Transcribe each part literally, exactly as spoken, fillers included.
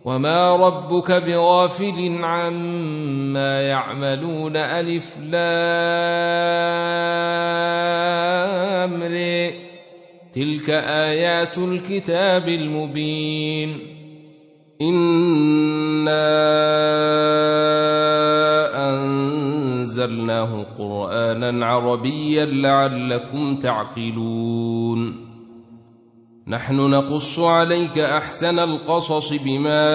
وما ربك بغافل عما يعملون ألف لام ر تلك آيات الكتاب المبين إنا أنزلناه قرآنا عربيا لعلكم تعقلون نحن نقص عليك أحسن القصص بما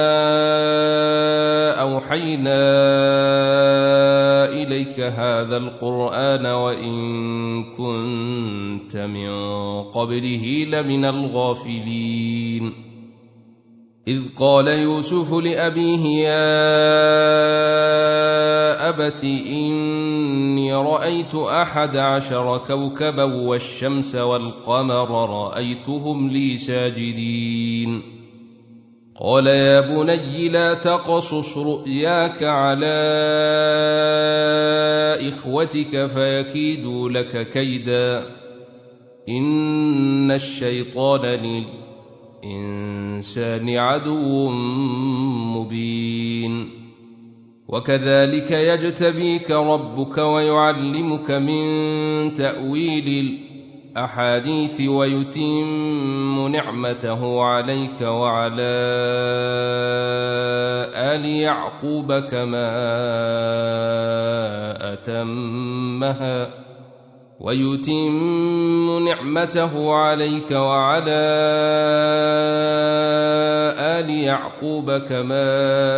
أوحينا إليك هذا القرآن وإن كنت من قبله لمن الغافلين إذ قال يوسف لأبيه يا أبت إني رأيت أحد عشر كوكبا والشمس والقمر رأيتهم لي ساجدين قال يا بني لا تقصص رؤياك على إخوتك فيكيدوا لك كيدا إن الشيطان للإنسان عدو مبين وكذلك يجتبيك ربك ويعلمك من تأويل الأحاديث ويتم نعمته عليك وعلى آل يعقوب كما أتمها ويتم نعمته عليك وعلى آل يعقوب كما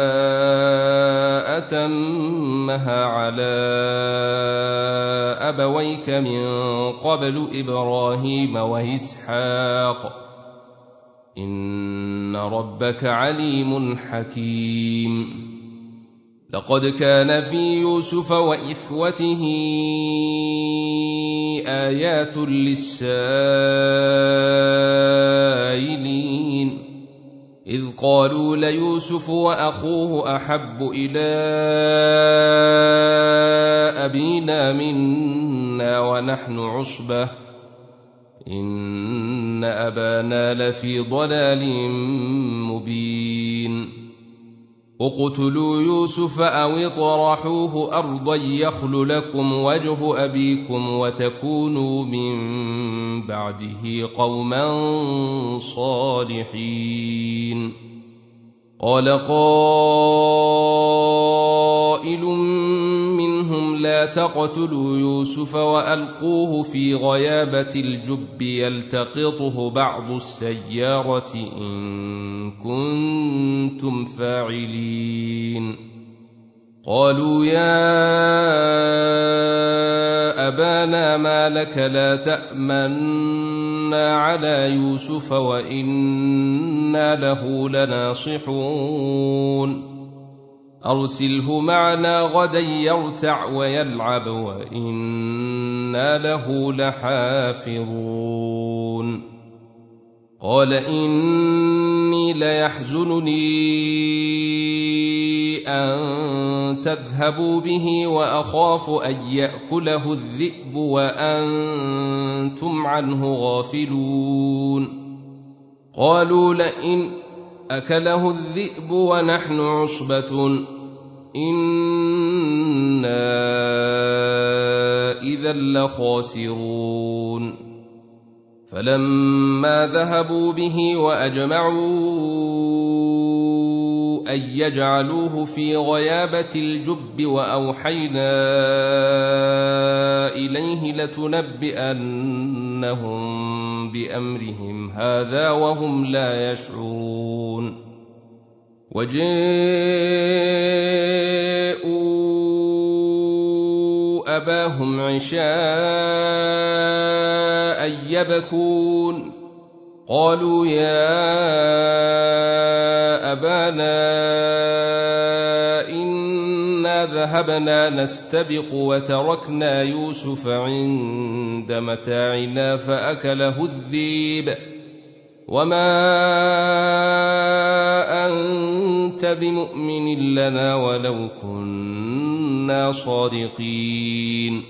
أتمها على أبويك من قبل إبراهيم وإسحاق إن ربك عليم حكيم لقد كان في يوسف وإخوته آيات للسائلين إذ قالوا ليوسف وأخوه أحب إلى أبينا منا ونحن عصبة إن أبانا لفي ضلال مبين اقتلوا يوسف أو اطرحوه أرضا يخل لكم وجه أبيكم وتكونوا من بعده قوما صالحين قال قائل منهم لا تقتلوا يوسف وألقوه في غيابة الجب يلتقطه بعض السيارة إن كنتم فاعلين قالوا يا أبانا ما لك لا تأمنا على يوسف وإنا له لناصحون أرسله معنا غدا يرتع ويلعب وإنا له لحافظون قال إني ليحزنني أن تذهبوا به وأخاف أن يأكله الذئب وأنتم عنه غافلون قالوا لئن أكله الذئب ونحن عصبة إنا إذا لخاسرون فلما ذهبوا به وأجمعوا أن يجعلوه في غيابة الجب وأوحينا إليه لتنبئنهم بأمرهم هذا وهم لا يشعرون وجاءوا أباهم عشاء يبكون قالوا يا أبانا إنا ذهبنا نستبق وتركنا يوسف عند متاعنا فأكله الذئب وما أنت بمؤمن لنا ولو كنا صادقين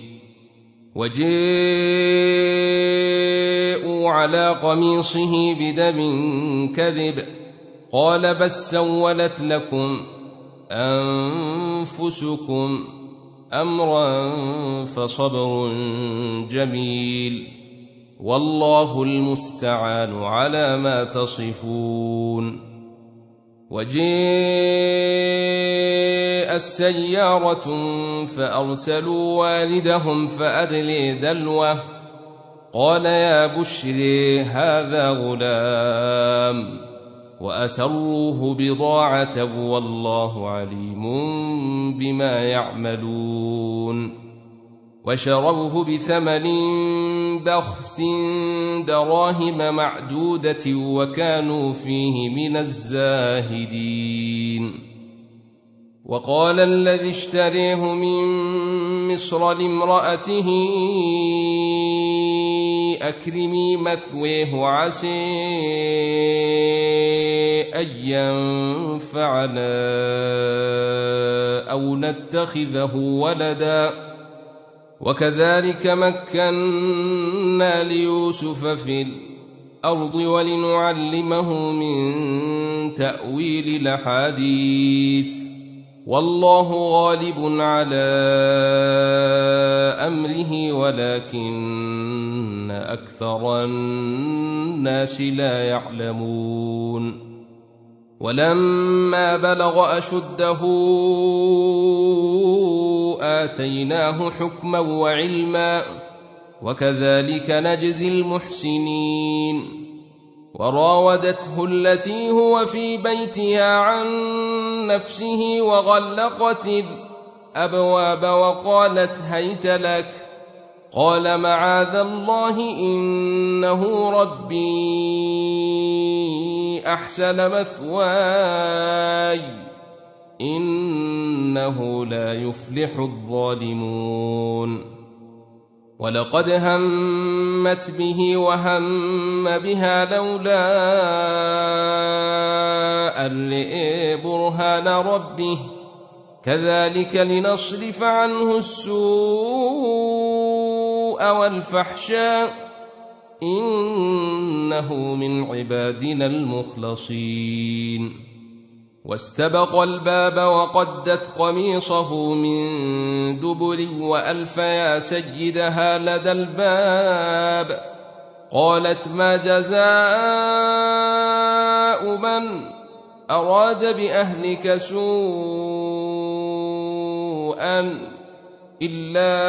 وجاءوا على قميصه بدم كذب قال بل سولت لكم أنفسكم أمرا فصبر جميل والله المستعان على ما تصفون. وجاء السيارة فأرسلوا والدهم فأدلي دلوه قال يا بشري هذا غلام وأسروه بضاعة والله عليم بما يعملون. وشروه بثمن بخس دراهم معدودة وكانوا فيه من الزاهدين. وقال الذي اشتريه من مصر لامرأته أكرمي مثويه عسى أن ينفعنا أو نتخذه ولدا وكذلك مكنا ليوسف في الأرض ولنعلمه من تأويل الأحاديث والله غالب على أمره ولكن أكثر الناس لا يعلمون. ولما بلغ أشده آتيناه حكما وعلما وكذلك نجزي المحسنين. وراودته التي هو في بيتها عن نفسه وغلقت الأبواب وقالت هيت لك قال معاذ الله إنه ربي أحسن مثواي إنه لا يفلح الظالمون. ولقد همت به وهم بها لولا أن رأى برهان ربه كذلك لنصرف عنه السوء والفحشاء إنه من عبادنا المخلصين. واستبق الباب وقدت قميصه من دبر وألف يا سيدها لدى الباب قالت ما جزاء من أراد بأهلك سوءا إلا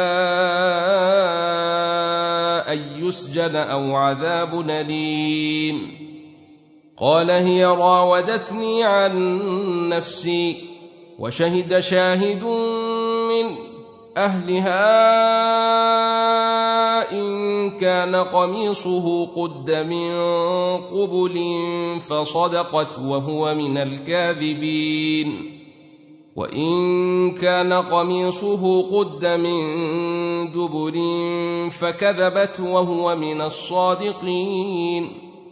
أن يسجن أو عذاب أليم. قال هي راودتني عن نفسي وشهد شاهد من أهلها إن كان قميصه قد من قبل فصدقت وهو من الكاذبين وإن كان قميصه قد من دبر فكذبت وهو من الصادقين.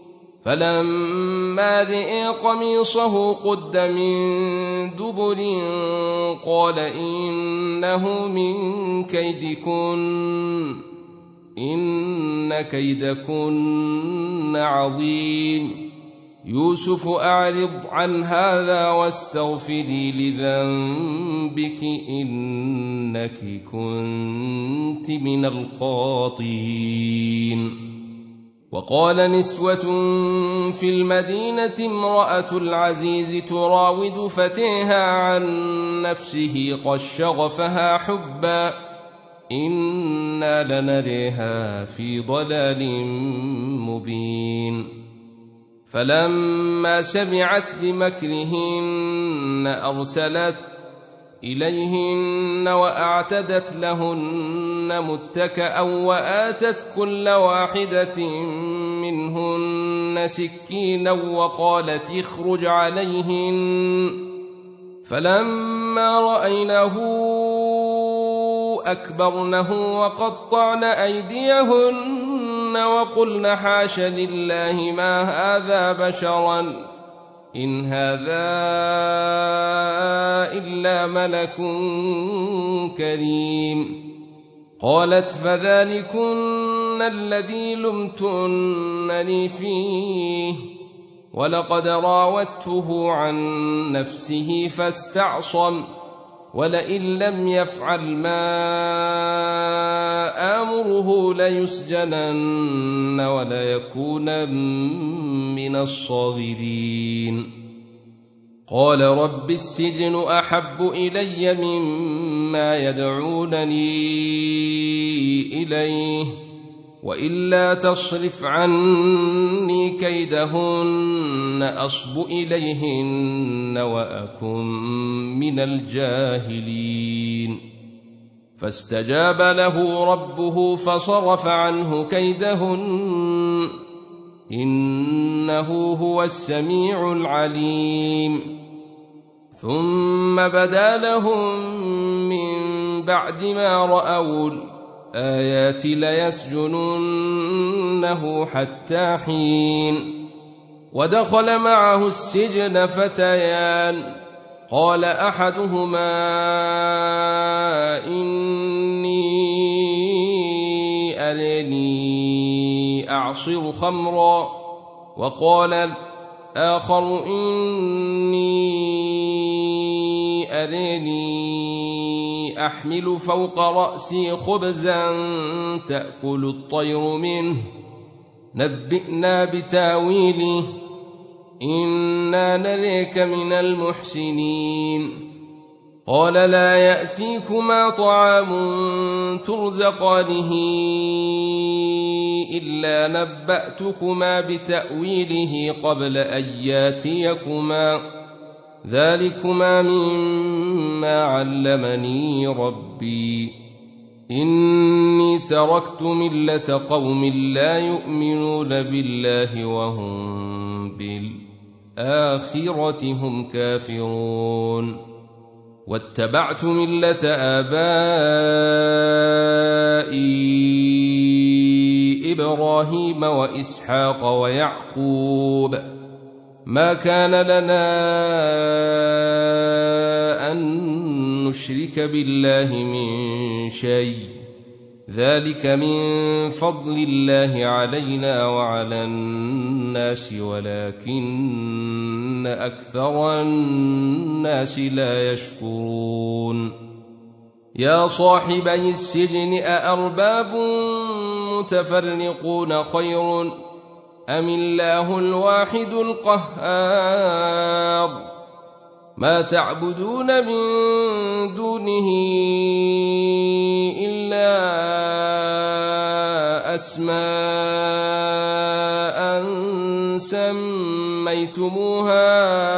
فلما رأى قميصه قد من دبر قال إنه من كيدكن إن كيدكن عظيم. يوسف أعرض عن هذا واستغفري لذنبك إنك كنت من الخاطئين. وقال نسوة في المدينة امرأة العزيز تراود فتيها عن نفسه قد شغفها حبا إنا لنريها في ضلال مبين. فلما سمعت بمكرهن أرسلت إليهن وأعتدت لهن متكأ وآتت كل واحدة منهن سكينا وقالت اخرج عليهن. فلما رأينه أكبرنه وقطعن أيديهن وقلن حاش لله ما هذا بشرا إن هذا إلا ملك كريم. قالت فذلكن الذي لمتنني فيه ولقد راودته عن نفسه فاستعصم ولئن لم يفعل ما آمره ليسجنن وليكونن من الصاغرين قال رب السجن أحب إلي مما يدعونني إليه وإلا تصرف عني كيدهن أصب إليهن وأكن من الجاهلين فاستجاب له ربه فصرف عنه كيدهن إنه هو السميع العليم ثم بدا لهم من بعد ما رأوا الآيات ليسجننه حتى حين ودخل معه السجن فتيان قال أحدهما إني أراني أعصر خمرا وقال الآخر إني أراني أحمل فوق رأسي خبزا تأكل الطير منه نبئنا بتاويله إنا نريك من المحسنين قال لا يأتيكما طعام ترزقانه إلا نبأتكما بتأويله قبل أن ياتيكما ذلكما مما علمني ربي إني تركت ملة قوم لا يؤمنون بالله وهم بالآخرة هم كافرون واتبعت ملة آبائي إبراهيم وإسحاق ويعقوب ما كان لنا أن نشرك بالله من شيء ذلك من فضل الله علينا وعلى الناس ولكن أكثر الناس لا يشكرون يا صاحبي السجن أأرباب متفرقون خير أم الله الواحد القهار ما تعبدون من دونه إلا أسماء سميتموها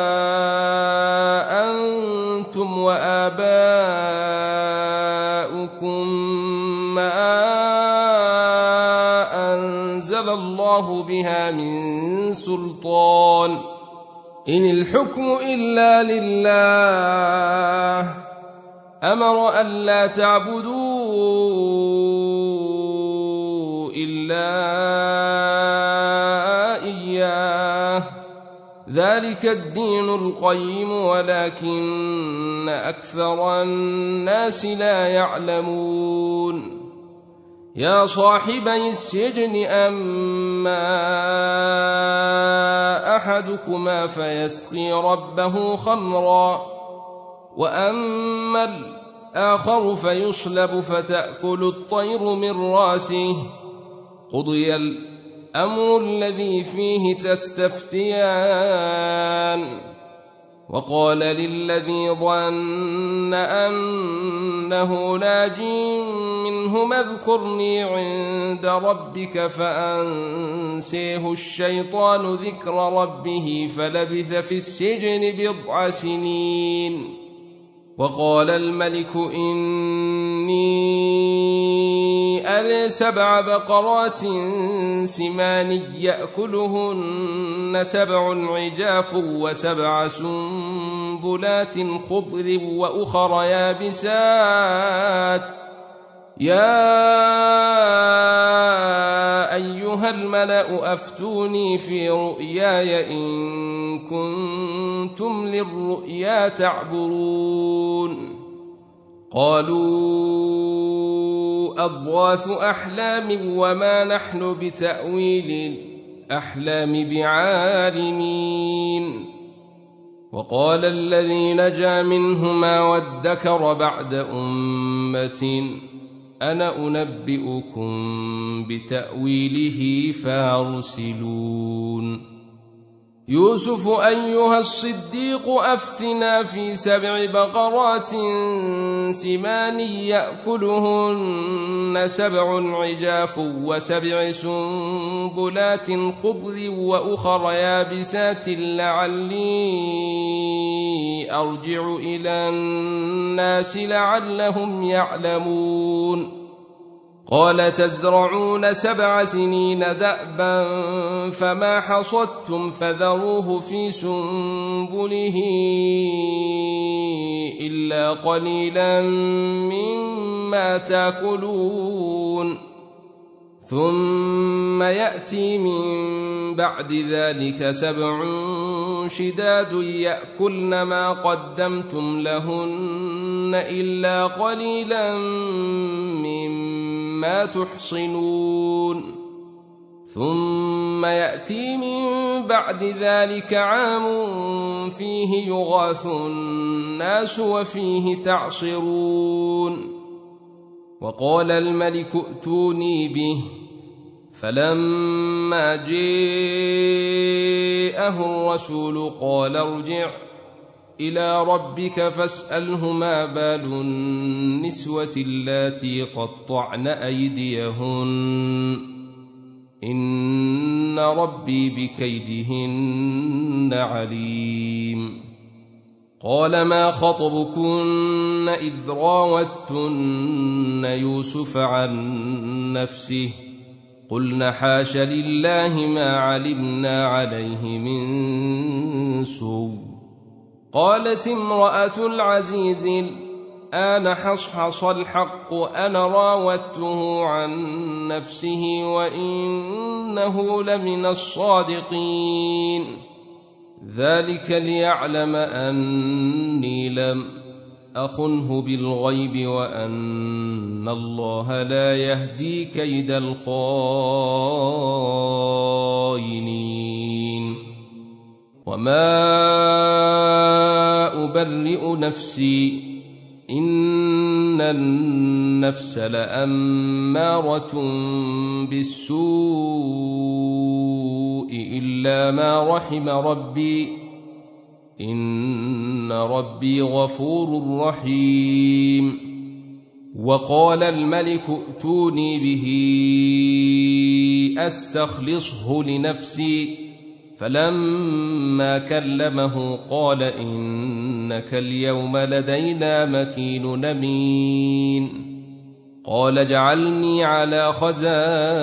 أنتم وآباؤكم ما أنزل الله بها من سلطان إن الحكم إلا لله أمر ألا تعبدوا إلا إياه ذلك الدين القيم ولكن أكثر الناس لا يعلمون يا صاحبي السجن أما أحدكما فيسقي ربه خمرا وأما الآخر فيصلب فتأكل الطير من راسه قضي الأمر الذي فيه تستفتيان وقال للذي ظن أنه ناج منهما اذكرني عند ربك فأنسيه الشيطان ذكر ربه فلبث في السجن بضع سنين وقال الملك إني أرى سبع بقرات سمان يأكلهن سبع عجاف وسبع سنبلات خضر وأخر يابسات يا أيها الملأ أفتوني في رؤياي إن كنتم للرؤيا تعبرون قالوا أضغاث أحلام وما نحن بتأويل الأحلام بعالمين. وقال الذي نجا منهما وادكر بعد أمة أنا أنبئكم بتأويله فارسلون. يوسف أيها الصديق أفتنا في سبع بقرات سمان يأكلهن سبع عجاف وسبع سنبلات خضر وأخر يابسات لعلي أرجع إلى الناس لعلهم يعلمون. قال تزرعون سبع سنين دأبا فما حصدتم فذروه في سنبله إلا قليلا مما تأكلون ثم يأتي من بعد ذلك سبع شداد يأكلن ما قدمتم لهن إلا قليلا مما تحصنون ثم يأتي من بعد ذلك عام فيه يغاث الناس وفيه تعصرون. وقال الملك ائتوني به فلما جاءه الرسول قال ارجع إلى ربك فاسأله ما بال النسوة اللاتي قطعن أيديهن إن ربي بكيدهن عليم. قال ما خطبكن إذ راوتن يوسف عن نفسه قلن حاش لله ما علمنا عليه من سوء. قالت امرأة العزيز الآن حصحص الحق أنا راودته عن نفسه وإنه لمن الصادقين ذلك ليعلم أني لم أخنه بالغيب وأن الله لا يهدي كيد الخائنين. وما أبرئ نفسي إن النفس لأمارة بالسوء إلا ما رحم ربي إن ربي غفور رحيم. وقال الملك ائتوني به أستخلصه لنفسي فلما كلمه قال إنك اليوم لدينا مكين أمين. قال اجعلني على خزائن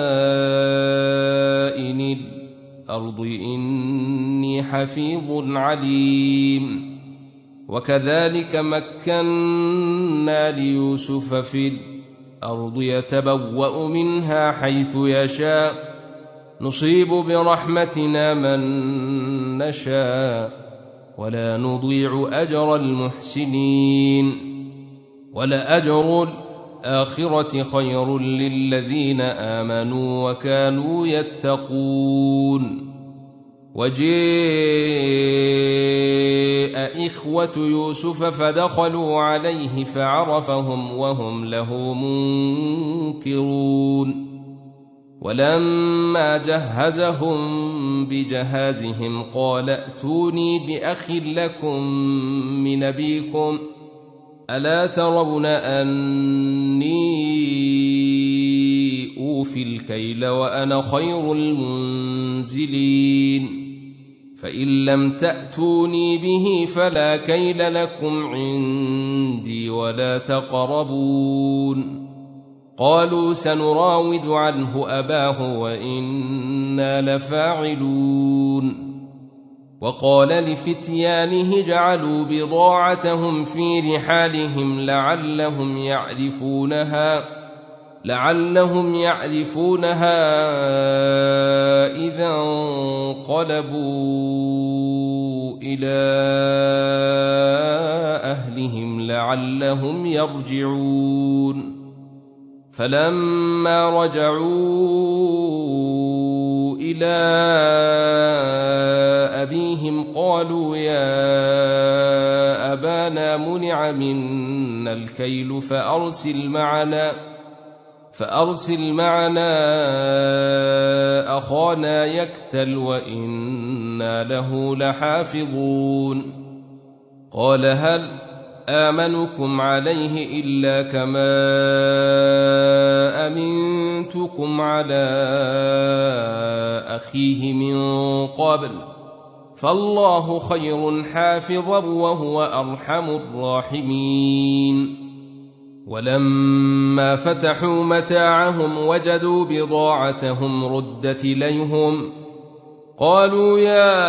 الأرض إني حفيظ عليم. وكذلك مكنا ليوسف في الأرض يتبوأ منها حيث يشاء نصيب برحمتنا من نشاء ولا نضيع أجر المحسنين ولأجر الآخرة خير للذين آمنوا وكانوا يتقون. وجاء إخوة يوسف فدخلوا عليه فعرفهم وهم له منكرون. ولما جهزهم بجهازهم قال ائتوني بأخ لكم من أبيكم ألا ترون أني أوفي الكيل وأنا خير المنزلين فإن لم تأتوني به فلا كيل لكم عندي ولا تقربون. قالوا سنراود عنه أباه وإنا لفاعلون. وقال لفتيانه اجعلوا بضاعتهم في رحالهم لعلهم يعرفونها لعلهم يعرفونها إذا انقلبوا إلى أهلهم لعلهم يرجعون. فلما رجعوا إلى أبيهم قالوا يا أبانا منع منا الكيل فأرسل معنا فأرسل معنا أخانا يكتل وإنا له لحافظون. قال هل آمنكم عليه إلا كما أمنتكم على أخيه من قبل فالله خير حافظا وهو أرحم الراحمين. ولما فتحوا متاعهم وجدوا بضاعتهم ردت إليهم قالوا يا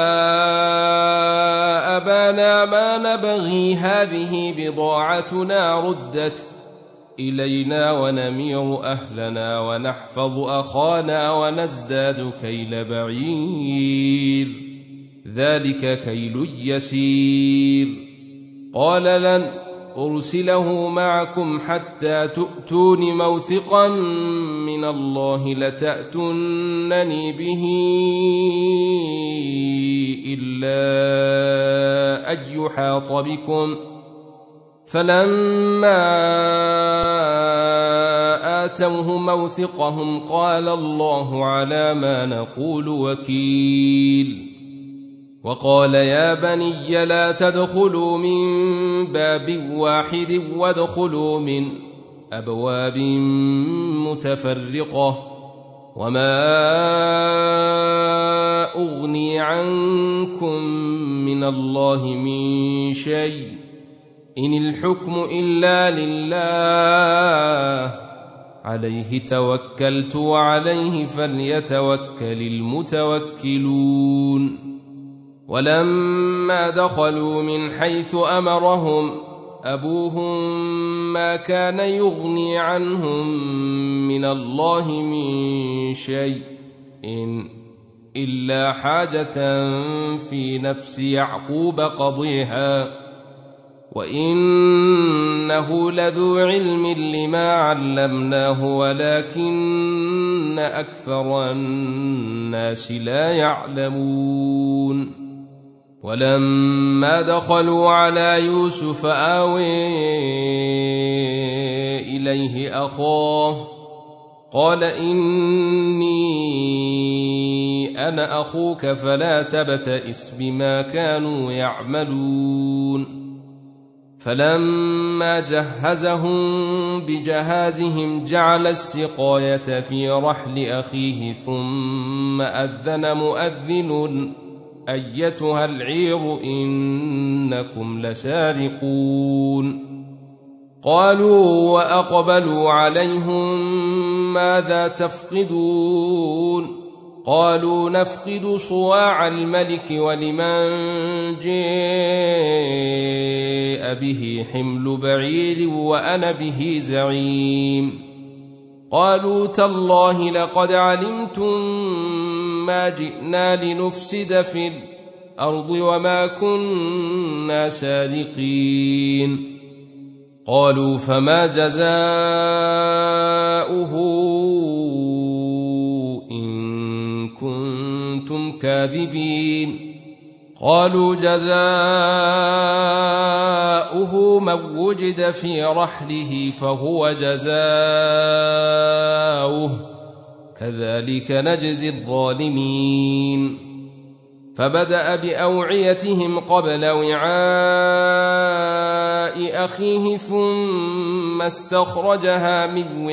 أبانا ما نبغي هذه بضاعتنا ردت إلينا ونمير أهلنا ونحفظ أخانا ونزداد كيل بعير ذلك كيل يسير. قال لن أرسله معكم حتى تؤتون موثقا من الله لتأتونني به إلا أن يحاط بكم. فلما آتوه موثقهم قال الله على ما نقول وكيل. وقال يا بني لا تدخلوا من باب واحد وادخلوا من أبواب متفرقة وما أغني عنكم من الله من شيء إن الحكم إلا لله عليه توكلت وعليه فليتوكل المتوكلون. ولما دخلوا من حيث أمرهم أبوهم ما كان يغني عنهم من الله من شيء إن إلا حاجة في نفس يعقوب قضيها وإنه لذو علم لما علمناه ولكن أكثر الناس لا يعلمون. ولما دخلوا على يوسف آوي إليه أخاه قال إني أنا أخوك فلا تبتئس بما كانوا يعملون. فلما جهزهم بجهازهم جعل السقاية في رحل أخيه ثم أذن مؤذن أيتها العير إنكم لسارقون. قالوا وأقبلوا عليهم ماذا تفقدون قالوا نفقد صواع الملك ولمن جاء به حمل بعير وأنا به زعيم. قالوا تالله لقد علمتم ما جئنا لنفسد في الأرض وما كنا سارقين. قالوا فما جزاؤه إن كنتم كاذبين. قالوا جزاؤه من وجد في رحله فهو جزاؤه كذلك نجزي الظالمين. فبدأ بأوعيتهم قبل وعاء أخيه ثم استخرجها من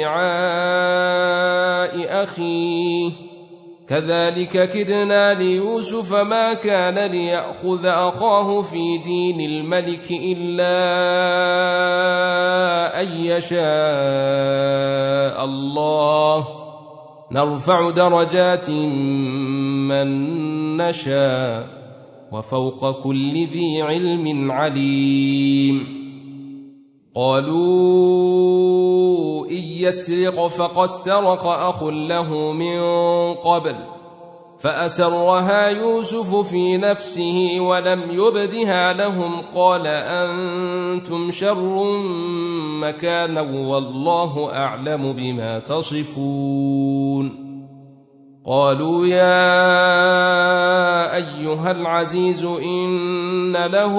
وعاء أخيه كذلك كدنا ليوسف ما كان ليأخذ أخاه في دين الملك إلا أن يشاء الله نرفع درجات من نشاء وفوق كل ذي علم عليم. قالوا إن يسرق فقد سرق أخ له من قبل فأسرها يوسف في نفسه ولم يبدها لهم قال أنتم شر مكانا والله أعلم بما تصفون. قالوا يا أيها العزيز إن له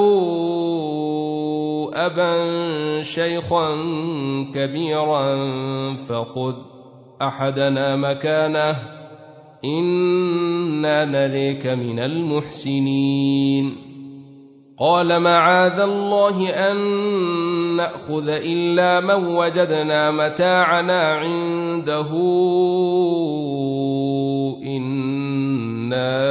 أبا شيخا كبيرا فخذ أحدنا مكانه إنا نريك من المحسنين قال معاذ الله أن نأخذ إلا من وجدنا متاعنا عنده إنا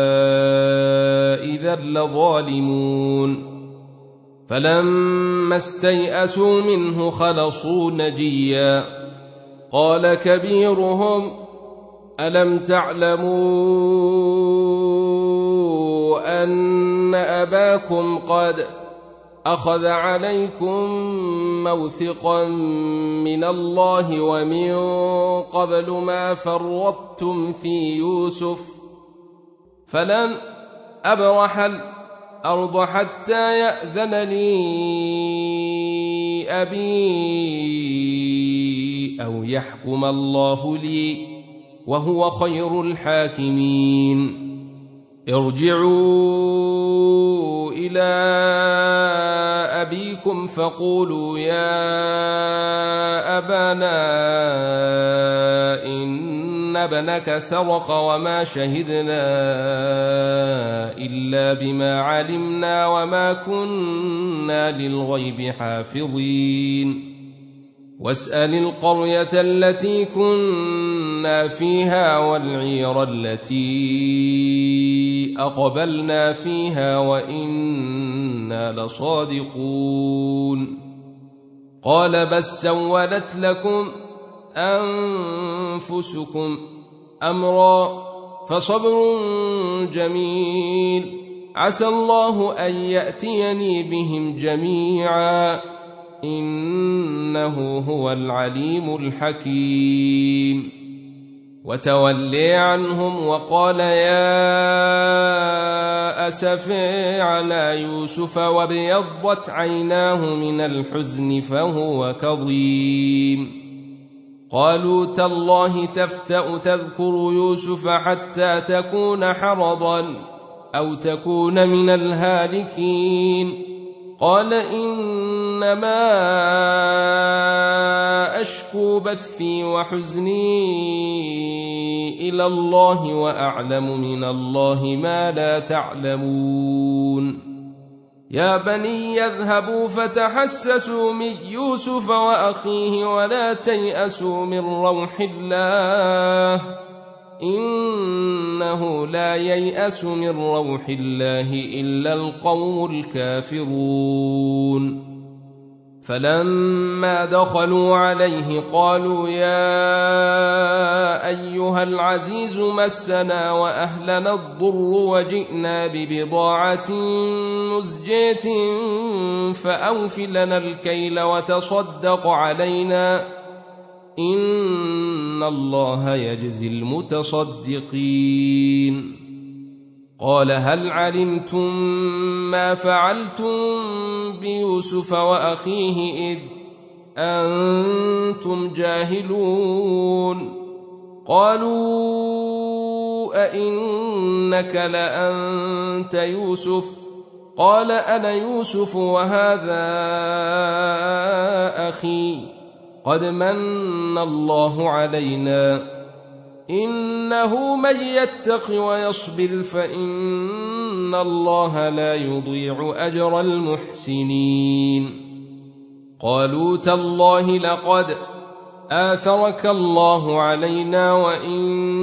إذا لظالمون فلما استيئسوا منه خلصوا نجيا قال كبيرهم ألم تعلموا أن أباكم قد أخذ عليكم موثقا من الله ومن قبل ما فرطتم في يوسف فلن أبرح الأرض حتى يأذن لي أبي أو يحكم الله لي وهو خير الحاكمين ارجعوا إلى أبيكم فقولوا يا أبانا إن ابنك سرق وما شهدنا إلا بما علمنا وما كنا للغيب حافظين واسأل القرية التي كنا فيها والعير التي أقبلنا فيها وإنا لصادقون قال بل سولت لكم أنفسكم أمرا فصبر جميل عسى الله أن يأتيني بهم جميعا إنه هو العليم الحكيم وتولي عنهم وقال يا أسفي على يوسف وابيضت عيناه من الحزن فهو كظيم قالوا تالله تفتأ تذكر يوسف حتى تكون حرضا أو تكون من الهالكين قال إنما أشكو بثي وحزني إلى الله وأعلم من الله ما لا تعلمون يا بني يذهبوا فتحسسوا من يوسف وأخيه ولا تيأسوا من روح الله إنه لا ييأس من روح الله إلا القوم الكافرون فلما دخلوا عليه قالوا يا أيها العزيز مسنا وأهلنا الضر وجئنا ببضاعة مزجاة فأوف لنا الكيل وتصدق علينا إن الله يجزي المتصدقين قال هل علمتم ما فعلتم بيوسف وأخيه إذ أنتم جاهلون قالوا أئنك لأنت يوسف قال أنا يوسف وهذا أخي قد من الله علينا إنه من يتق ويصبر فإن الله لا يضيع أجر المحسنين قالوا تالله لقد آثرك الله علينا وإن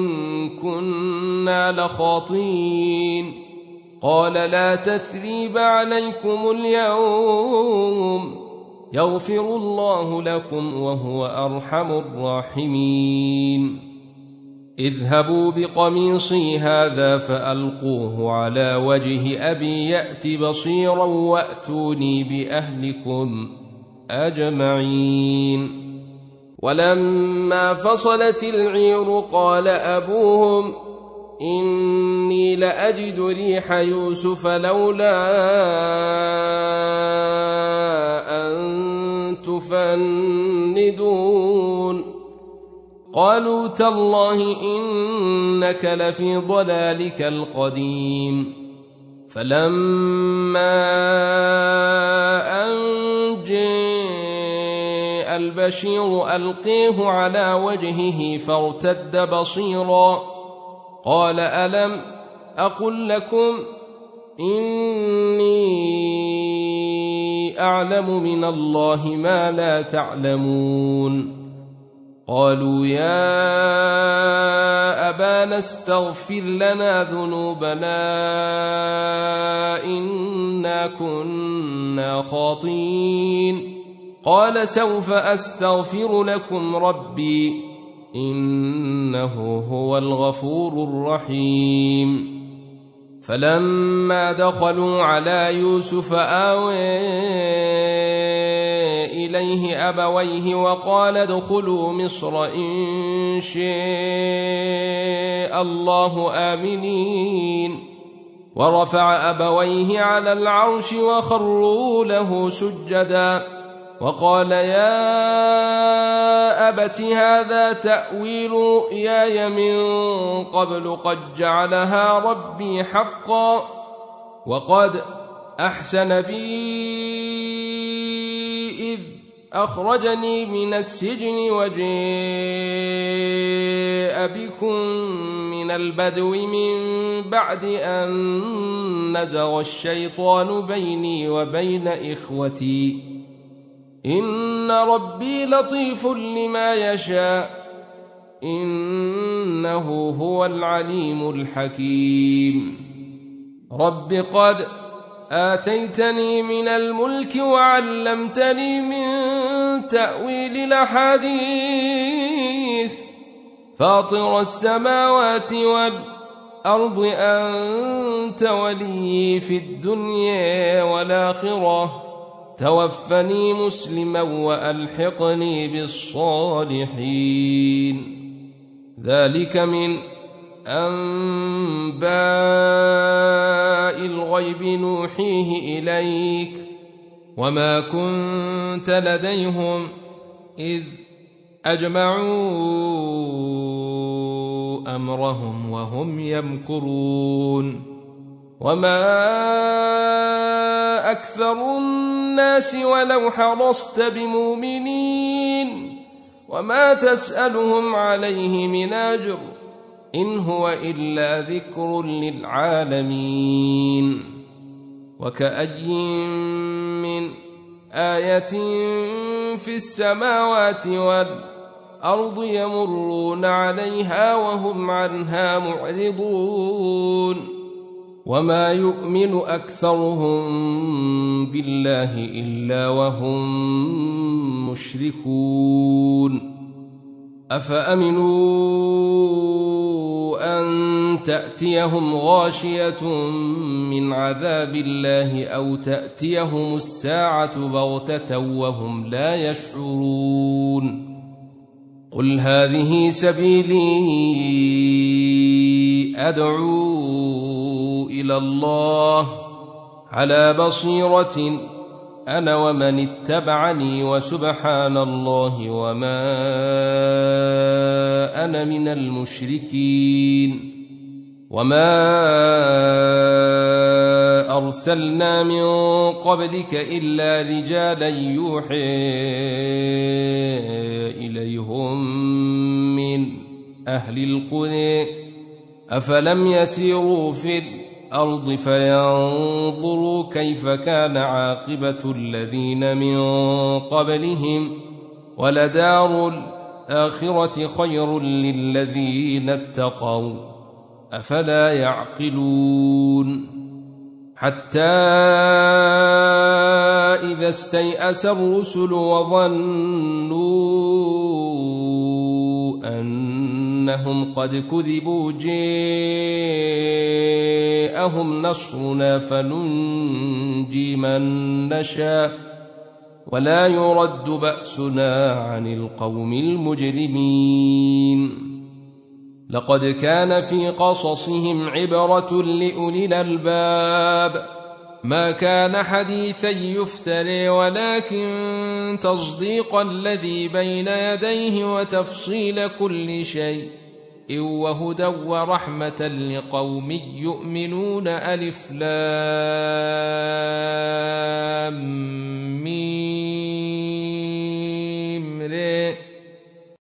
كنا لخاطئين قال لا تثريب عليكم اليوم يغفر الله لكم وهو أرحم الراحمين اذهبوا بقميصي هذا فألقوه على وجه أبي يأت بصيرا وأتوني بأهلكم أجمعين ولما فصلت العير قال أبوهم إني لأجد ريح يوسف لولا أن تفندون قالوا تالله إنك لفي ضلالك القديم. فلما أن جاء البشير ألقيه على وجهه فارتد بصيرا قال ألم أقل لكم إني أعلم من الله ما لا تعلمون. قالوا يا أبانا استغفر لنا ذنوبنا إنا كنا خاطئين. قال سوف أستغفر لكم ربي إنه هو الغفور الرحيم. فلما دخلوا على يوسف آوى إليه أبويه وقال ادخلوا مصر إن شاء الله آمنين. ورفع أبويه على العرش وخروا له سجدا وقال يا أبت هذا تأويل رؤياي من قبل قد جعلها ربي حقا وقد أحسن بي إذ أخرجني من السجن وجاء بكم من البدو من بعد أن نزغ الشيطان بيني وبين إخوتي إن ربي لطيف لما يشاء إنه هو العليم الحكيم. رب قد آتيتني من الملك وعلمتني من تأويل الأحاديث فاطر السماوات والأرض أنت ولي في الدنيا والآخرة توفني مسلما وألحقني بالصالحين. ذلك من أنباء الغيب نوحيه إليك وما كنت لديهم إذ أجمعوا أمرهم وهم يمكرون. وما أكثر الناس ولو حرصت بمؤمنين وما تسألهم عليه من أجر إن هو إلا ذكر للعالمين. وكأي من آية في السماوات والأرض يمرون عليها وهم عنها معرضون وما يؤمن أكثرهم بالله إلا وهم مشركون. أفأمنوا أن تأتيهم غاشية من عذاب الله أو تأتيهم الساعة بغتة وهم لا يشعرون. قل هذه سبيلي أدعو إلى الله على بصيرة أنا ومن اتبعني وسبحان الله وما أنا من المشركين. وما أرسلنا من قبلك إلا رجالا يوحي إليهم من أهل القرى أفلم يسيروا في الأرض فينظروا كيف كان عاقبة الذين من قبلهم ولدار الآخرة خير للذين اتقوا أفلا يعقلون. حتى إذا استيأس الرسل وظنوا أنهم قد كذبوا جاءهم نصرنا فننجي من نشاء ولا يرد بأسنا عن القوم المجرمين. لقد كان في قصصهم عبرة لأولي الألباب ما كان حديثا يفتري ولكن تصديق الذي بين يديه وتفصيل كل شيء وهدى ورحمة لقوم يؤمنون. ألف لام ميم